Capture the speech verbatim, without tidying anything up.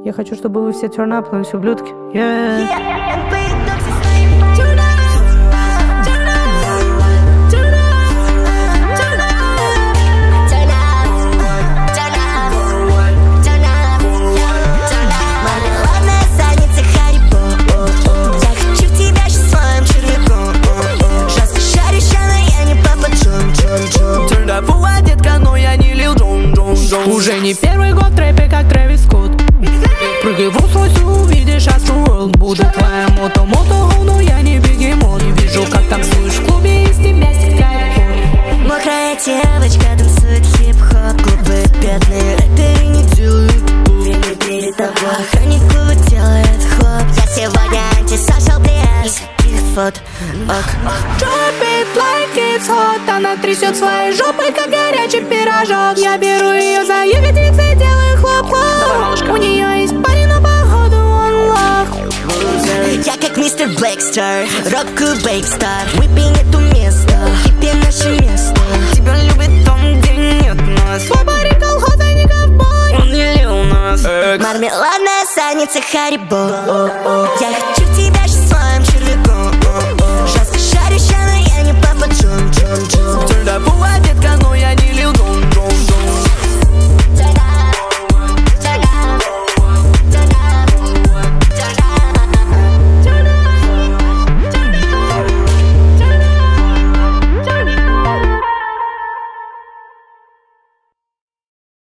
Я хочу, чтобы вы все turn up, но все ублюдки. Yeah. Уже не первый год в трэпе, как Трэвис Скотт. Прыгай в Rolls-Royce, увидишь Astroworld. Буду твоя мото-мото, но я не бегемот. Не вижу, как танцуешь в клубе, из тебя стекает пот. Мокрая девочка танцует хип-хоп. Клубы бедные рэперы не делают время перед тобой. Охранник клуба делает хлоп. Я сегодня антисошал блеск. Фот, ок. Drop it like it's hot. Она трясет своей жопой, как горячий пирожок. Я беру ее за ягодицы, делаю хлоп-хлоп. У нее есть парень, но походу он лох. Я как мистер Блэкстар, рок бейкстар. Выпей эту место, хиппи наше место. Тебя любит там, где нет нас. Свой парень колхоз, а не ковбой. Он не лил нас. Мармеладная санница Харибо. Я хочу